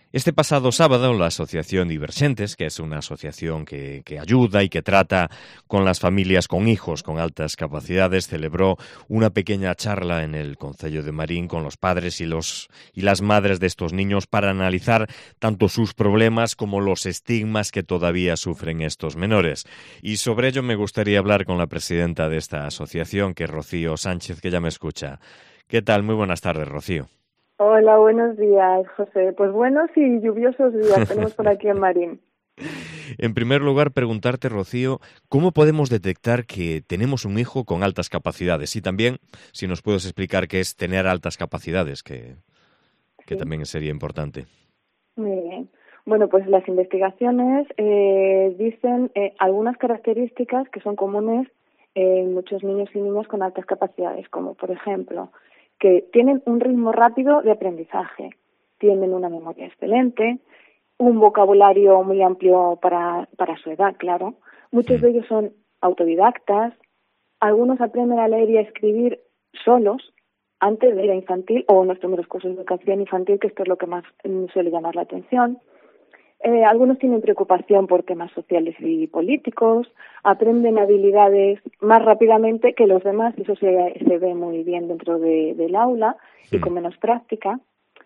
Este pasado sábado, la Asociación Diverxentes, que es una asociación que ayuda y que trata con las familias con hijos con altas capacidades, celebró una pequeña charla en el Concello de Marín con los padres y las madres de estos niños para analizar tanto sus problemas como los estigmas que todavía sufren estos menores. Y sobre ello me gustaría hablar con la presidenta de esta asociación, que es Rocío Sánchez, que ya me escucha. ¿Qué tal? Muy buenas tardes, Rocío. Hola, buenos días, José. Pues buenos y lluviosos días tenemos por aquí en Marín. En primer lugar, preguntarte, Rocío, ¿cómo podemos detectar que tenemos un hijo con altas capacidades? Y también, si nos puedes explicar qué es tener altas capacidades, que Sí, también sería importante. muy bien. Bueno, pues las investigaciones dicen algunas características que son comunes en muchos niños y niñas con altas capacidades, como por ejemplo que tienen un ritmo rápido de aprendizaje, tienen una memoria excelente, un vocabulario muy amplio para su edad, claro. Muchos de ellos son autodidactas, algunos aprenden a leer y a escribir solos antes de ir a infantil o en los primeros cursos de educación infantil, que esto es lo que más suele llamar la atención. Algunos tienen preocupación por temas sociales y políticos, aprenden habilidades más rápidamente que los demás, eso se ve muy bien dentro del aula y con menos práctica.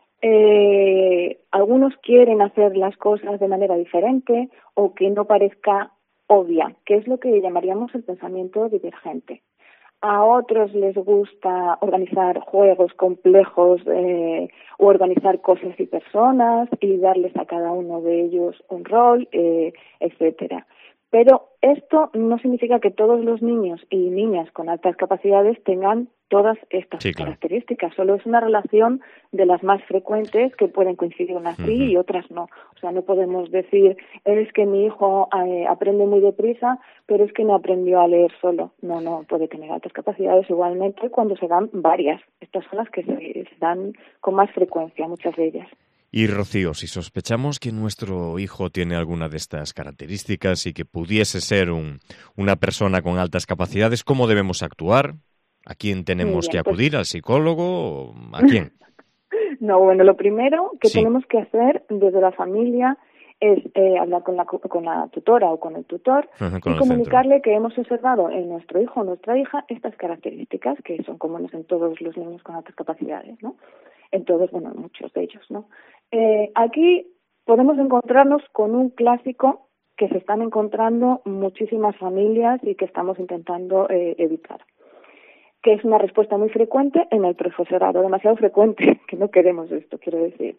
Algunos quieren hacer las cosas de manera diferente o que no parezca obvia, que es lo que llamaríamos el pensamiento divergente. A otros les gusta organizar juegos complejos o organizar cosas y personas y darles a cada uno de ellos un rol, etcétera. Pero esto no significa que todos los niños y niñas con altas capacidades tengan todas estas Sí, claro. características. Solo es una relación de las más frecuentes que pueden coincidir unas sí y otras no. O sea, no podemos decir, es que mi hijo aprende muy deprisa, pero es que no aprendió a leer solo. No, puede tener altas capacidades igualmente cuando se dan varias. Estas son las que se dan con más frecuencia, muchas de ellas. Y Rocío, si sospechamos que nuestro hijo tiene alguna de estas características y que pudiese ser una persona con altas capacidades, ¿cómo debemos actuar? ¿A quién Muy tenemos que bien, pues acudir? ¿Al psicólogo? ¿A quién? no, bueno, lo primero que Sí, tenemos que hacer desde la familia es hablar con la tutora o con el tutor y con el centro. comunicarle que hemos observado en nuestro hijo o nuestra hija estas características que son comunes en todos los niños con altas capacidades, ¿no? En todos, bueno, en muchos de ellos, ¿no? Aquí podemos encontrarnos con un clásico que se están encontrando muchísimas familias y que estamos intentando evitar, que es una respuesta muy frecuente en el profesorado, demasiado frecuente, que no queremos esto, quiero decir,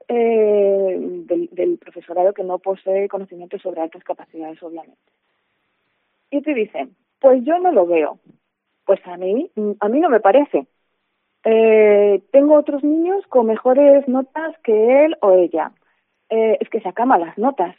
del profesorado que no posee conocimientos sobre altas capacidades, obviamente. Y te dicen, pues yo no lo veo, pues a mí no me parece. Tengo otros niños con mejores notas que él o ella. Es que saca malas notas.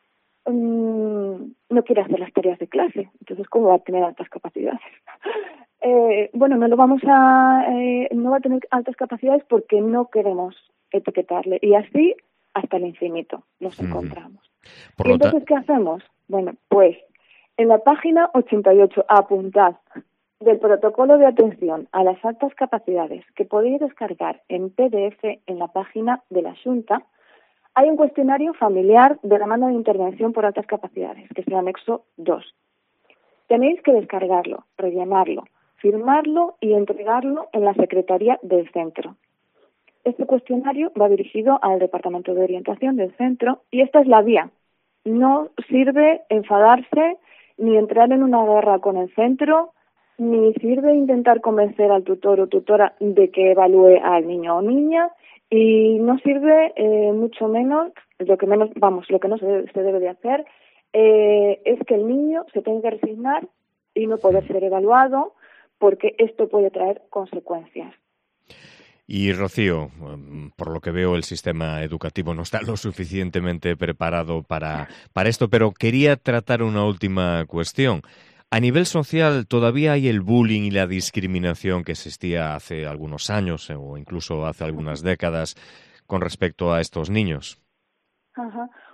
No quiere hacer las tareas de clase, entonces ¿cómo va a tener altas capacidades? Bueno, no va a tener altas capacidades porque no queremos etiquetarle y así hasta el infinito nos encontramos. Por ¿Y lo tanto, entonces qué hacemos? Bueno, pues en la página 88, apuntad, del protocolo de atención a las altas capacidades que podéis descargar en PDF en la página de la Xunta, hay un cuestionario familiar de demanda de intervención por altas capacidades, que es el anexo 2. Tenéis que descargarlo, rellenarlo, firmarlo y entregarlo en la secretaría del centro. Este cuestionario va dirigido al departamento de orientación del centro y esta es la vía. No sirve enfadarse ni entrar en una guerra con el centro, ni sirve intentar convencer al tutor o tutora de que evalúe al niño o niña, y no sirve mucho menos, lo que no se debe de hacer es que el niño se tenga que resignar y no poder ser evaluado, porque esto puede traer consecuencias. y Rocío, por lo que veo el sistema educativo no está lo suficientemente preparado para esto, pero quería tratar una última cuestión. A nivel social, ¿todavía hay el bullying y la discriminación que existía hace algunos años o incluso hace algunas décadas con respecto a estos niños? Ajá.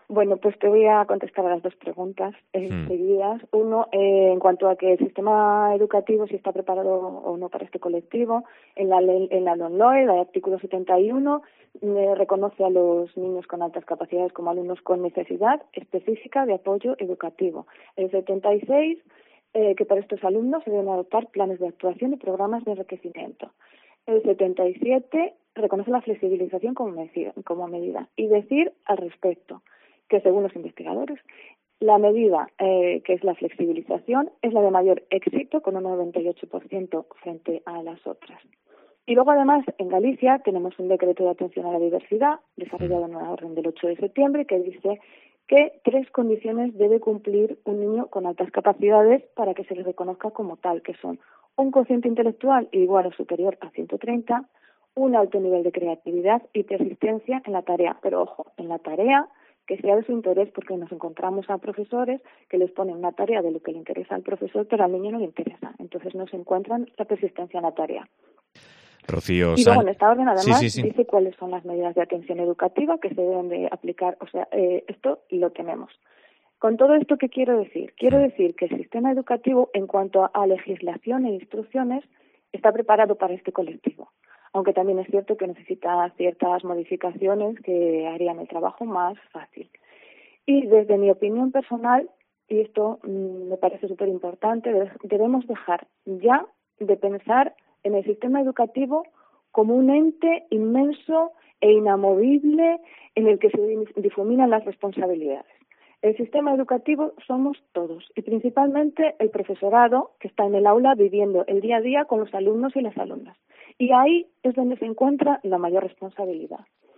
Bueno, pues te voy a contestar a las dos preguntas seguidas. Uno, en cuanto a que el sistema educativo, si está preparado o no para este colectivo, en la LOMLOE, el artículo 71, reconoce a los niños con altas capacidades como alumnos con necesidad específica de apoyo educativo. El 76, que para estos alumnos se deben adoptar planes de actuación y programas de enriquecimiento. El 77 reconoce la flexibilización como medida y decir al respecto que, según los investigadores, la medida que es la flexibilización es la de mayor éxito, con un 98% frente a las otras. Y luego, además, en Galicia tenemos un decreto de atención a la diversidad desarrollado en una orden del 8 de septiembre que dice que 3 condiciones debe cumplir un niño con altas capacidades para que se le reconozca como tal, que son un cociente intelectual igual o superior a 130, un alto nivel de creatividad y persistencia en la tarea. Pero, ojo, en la tarea que sea de su interés, porque nos encontramos a profesores que les ponen una tarea de lo que le interesa al profesor, pero al niño no le interesa. Entonces no se encuentran la persistencia en la tarea. Rocío, y luego en esta orden además sí. dice cuáles son las medidas de atención educativa que se deben de aplicar. O sea, esto lo tenemos. Con todo esto, ¿qué quiero decir? Quiero decir que el sistema educativo, en cuanto a legislación e instrucciones, está preparado para este colectivo. Aunque también es cierto que necesita ciertas modificaciones que harían el trabajo más fácil. Y desde mi opinión personal, y esto me parece súper importante, debemos dejar ya de pensar en el sistema educativo como un ente inmenso e inamovible en el que se difuminan las responsabilidades. El sistema educativo somos todos, y principalmente el profesorado que está en el aula viviendo el día a día con los alumnos y las alumnas. Y ahí es donde se encuentra la mayor responsabilidad.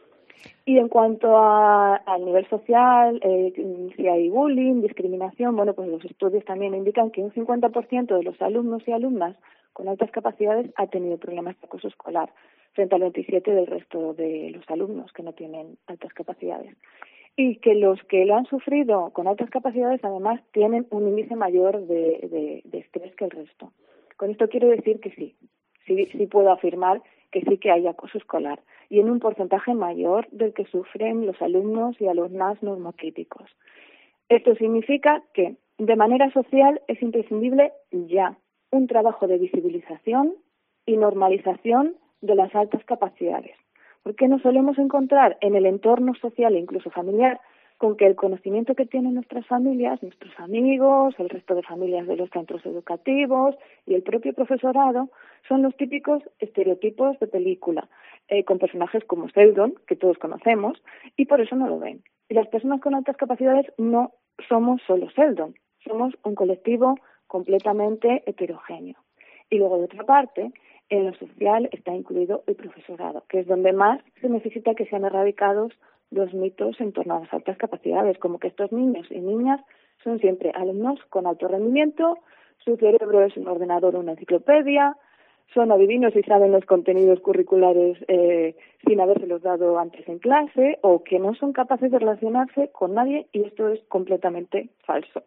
Y en cuanto al nivel social, si hay bullying, discriminación, bueno, pues los estudios también indican que un 50% de los alumnos y alumnas con altas capacidades ha tenido problemas de acoso escolar, frente al 27% del resto de los alumnos que no tienen altas capacidades. Y que los que lo han sufrido con altas capacidades además tienen un índice mayor de estrés que el resto. Con esto quiero decir que sí puedo afirmar que sí que hay acoso escolar y en un porcentaje mayor del que sufren los alumnos y alumnas normotípicos. Esto significa que de manera social es imprescindible ya un trabajo de visibilización y normalización de las altas capacidades. Porque nos solemos encontrar en el entorno social e incluso familiar con que el conocimiento que tienen nuestras familias, nuestros amigos, el resto de familias de los centros educativos y el propio profesorado son los típicos estereotipos de película, con personajes como Sheldon, que todos conocemos, y por eso no lo ven. Y las personas con altas capacidades no somos solo Sheldon, somos un colectivo completamente heterogéneo. Y luego, de otra parte, en lo social está incluido el profesorado, que es donde más se necesita que sean erradicados los mitos en torno a las altas capacidades, como que estos niños y niñas son siempre alumnos con alto rendimiento, su cerebro es un ordenador o una enciclopedia, son adivinos y saben los contenidos curriculares sin habérselos dado antes en clase, o que no son capaces de relacionarse con nadie, y esto es completamente falso.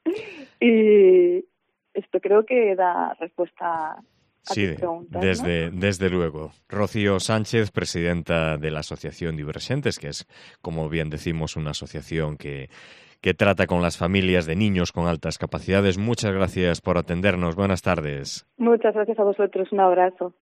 Y esto creo que da respuesta. Sí, desde luego. Rocío Sánchez, presidenta de la Asociación Diverxentes, que es, como bien decimos, una asociación que trata con las familias de niños con altas capacidades. Muchas gracias por atendernos. Buenas tardes. Muchas gracias a vosotros. Un abrazo.